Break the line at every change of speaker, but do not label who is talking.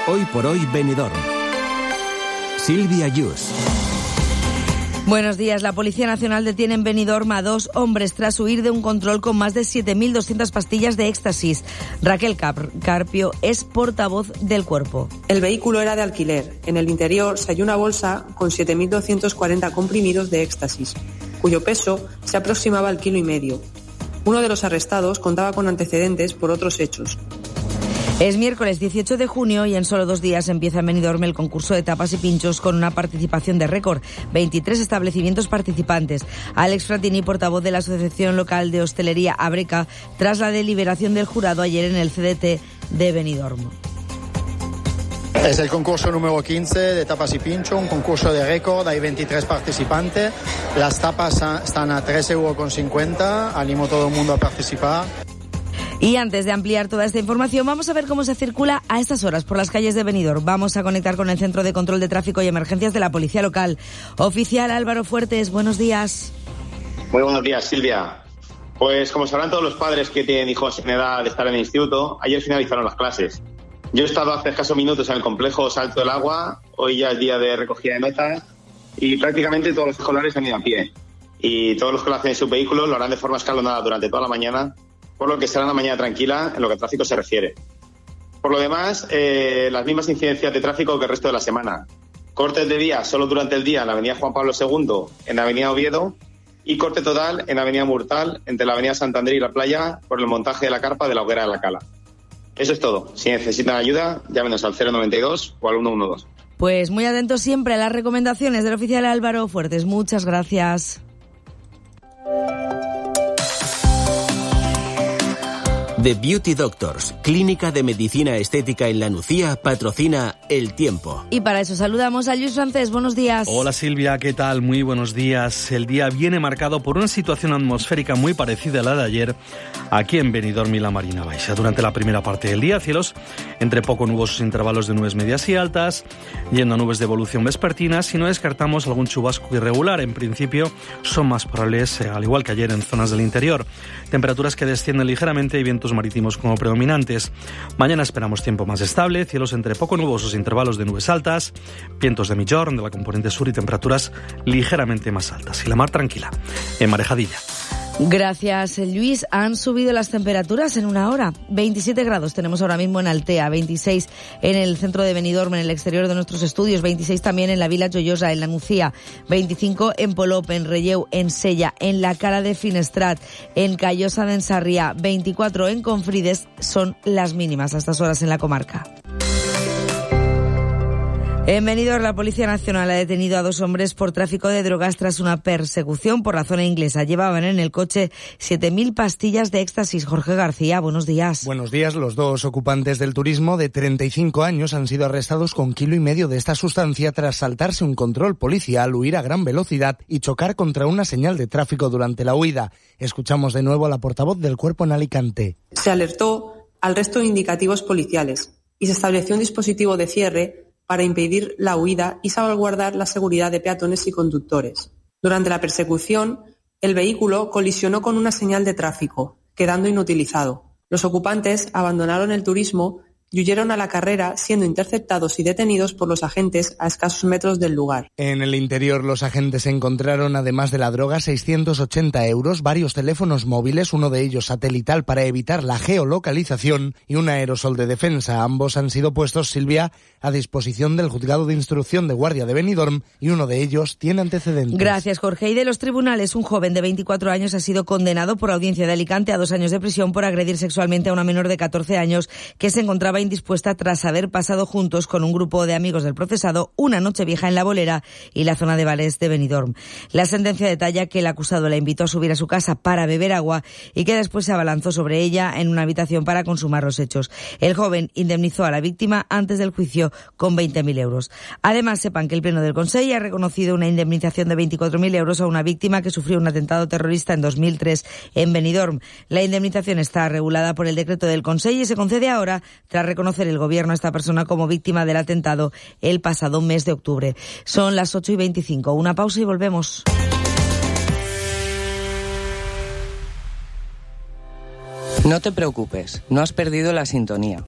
Hoy por hoy Benidorm. Silvia Yus.
Buenos días. La Policía Nacional detiene en Benidorm a 2 hombres tras huir de un control con más de 7.200 pastillas de éxtasis. Raquel Carpio es portavoz del cuerpo.
El vehículo era de alquiler. En el interior se halló una bolsa con 7.240 comprimidos de éxtasis, cuyo peso se aproximaba al 1,5 kilos. Uno de los arrestados contaba con antecedentes por otros hechos.
Es miércoles 18 de junio y en solo 2 días empieza en Benidorm el concurso de tapas y pinchos con una participación de récord. 23 establecimientos participantes. Alex Fratini, portavoz de la Asociación Local de Hostelería Abreca, tras la deliberación del jurado ayer en el CDT de Benidorm.
Es el concurso número 15 de tapas y pincho, un concurso de récord, hay 23 participantes. Las tapas están a 3,50 €, animo a todo el mundo a participar.
Y antes de ampliar toda esta información, vamos a ver cómo se circula a estas horas por las calles de Benidorm. Vamos a conectar con el Centro de Control de Tráfico y Emergencias de la Policía Local. Oficial Álvaro Fuertes, buenos días.
Muy buenos días, Silvia. Pues como sabrán todos los padres que tienen hijos en edad de estar en el instituto, ayer finalizaron las clases. Yo he estado hace escasos minutos en el complejo Salto del Agua, hoy ya es día de recogida de notas y prácticamente todos los escolares han ido a pie. Y todos los que lo hacen en sus vehículos lo harán de forma escalonada durante toda la mañana, por lo que será una mañana tranquila en lo que a tráfico se refiere. Por lo demás, las mismas incidencias de tráfico que el resto de la semana. Cortes de vía solo durante el día en la avenida Juan Pablo II, en la avenida Oviedo, y corte total en la avenida Murtal, entre la avenida Santander y la playa, por el montaje de la carpa de la Hoguera de la Cala. Eso es todo. Si necesitan ayuda, llámenos al 092 o al 112.
Pues muy atentos siempre a las recomendaciones del oficial Álvaro Fuertes. Muchas gracias.
The Beauty Doctors, clínica de medicina estética en La Nucía, patrocina El Tiempo.
Y para eso saludamos a Luis Francés. Buenos días.
Hola Silvia, ¿qué tal? Muy buenos días. El día viene marcado por una situación atmosférica muy parecida a la de ayer aquí en Benidorm y la Marina Baixa. Durante la primera parte del día, cielos entre poco nubosos intervalos de nubes medias y altas, yendo a nubes de evolución vespertinas, y no descartamos algún chubasco irregular. En principio son más probables, al igual que ayer, en zonas del interior. Temperaturas que descienden ligeramente y vientos marítimos como predominantes. Mañana esperamos tiempo más estable, cielos entre poco nubosos, intervalos de nubes altas, vientos de migjorn de la componente sur y temperaturas ligeramente más altas. Y la mar tranquila, en Marejadilla.
Gracias, Luis. Han subido las temperaturas en una hora. 27 grados tenemos ahora mismo en Altea, 26 en el centro de Benidorm, en el exterior de nuestros estudios, 26 también en la Vila Joiosa, en la Nucía, 25 en Polop, en Relleu, en Sella, en la Cara de Finestrat, en Callosa de Ensarriá, 24 en Confrides, son las mínimas a estas horas en la comarca. En Benidorm, la Policía Nacional ha detenido a 2 hombres por tráfico de drogas tras una persecución por la zona inglesa. Llevaban en el coche 7.000 pastillas de éxtasis. Jorge García, buenos días.
Buenos días. Los 2 ocupantes del turismo de 35 años han sido arrestados con 1,5 kilos de esta sustancia tras saltarse un control policial, huir a gran velocidad y chocar contra una señal de tráfico durante la huida. Escuchamos de nuevo a la portavoz del cuerpo en Alicante.
Se alertó al resto de indicativos policiales y se estableció un dispositivo de cierre para impedir la huida y salvaguardar la seguridad de peatones y conductores. Durante la persecución, el vehículo colisionó con una señal de tráfico, quedando inutilizado. Los ocupantes abandonaron el turismo y huyeron a la carrera, siendo interceptados y detenidos por los agentes a escasos metros del lugar.
En el interior, los agentes encontraron, además de la droga, 680 €, varios teléfonos móviles, uno de ellos satelital para evitar la geolocalización, y un aerosol de defensa. Ambos han sido puestos, Silvia, a disposición del Juzgado de Instrucción de Guardia de Benidorm, y uno de ellos tiene antecedentes.
Gracias, Jorge. Y de los tribunales, un joven de 24 años ha sido condenado por audiencia de Alicante a 2 años de prisión por agredir sexualmente a una menor de 14 años que se encontraba indispuesta tras haber pasado juntos con un grupo de amigos del procesado una noche vieja en La Bolera y la zona de Valés de Benidorm. La sentencia detalla que el acusado la invitó a subir a su casa para beber agua y que después se abalanzó sobre ella en una habitación para consumar los hechos. El joven indemnizó a la víctima antes del juicio con 20.000 €. Además, sepan que el Pleno del Consejo ha reconocido una indemnización de 24.000 € a una víctima que sufrió un atentado terrorista en 2003 en Benidorm. La indemnización está regulada por el decreto del Consejo y se concede ahora tras reconocer el Gobierno a esta persona como víctima del atentado el pasado mes de octubre. Son las 8:25. Una pausa y volvemos.
No te preocupes, no has perdido la sintonía.